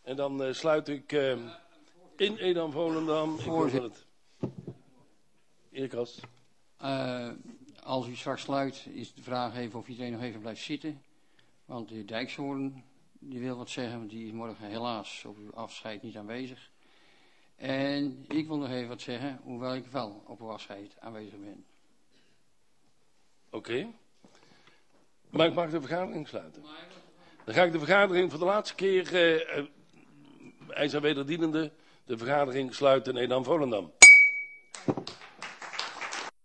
En dan sluit ik in Edam-Volendam. Voorzitter. Heer Kast. Als u straks sluit, is de vraag even of iedereen nog even blijft zitten. Want de heer Dijkshoorn, die wil wat zeggen, want die is morgen helaas op uw afscheid niet aanwezig. En ik wil nog even wat zeggen, hoewel ik wel op uw afscheid aanwezig ben. Oké. Maar ik mag de vergadering sluiten. Dan ga ik de vergadering voor de laatste keer, hij zijn wederdienende, de vergadering sluiten in Edam-Volendam.